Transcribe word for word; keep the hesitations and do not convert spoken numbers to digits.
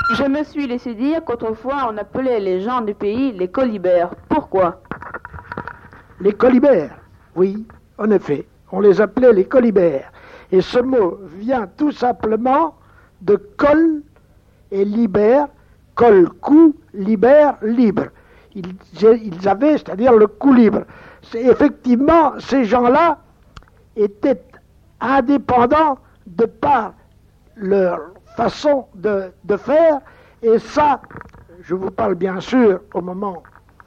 Je me suis laissé dire qu'autrefois on appelait les gens du pays les colibères. Pourquoi? Les colibères, oui, en effet, on les appelait les colibères. Et ce mot vient tout simplement de col et libère, col, cou, libère, libre. Ils, ils avaient, c'est-à-dire le cou libre. C'est, effectivement, ces gens-là étaient indépendants de par leur façon de, de faire, et ça, je vous parle bien sûr au moment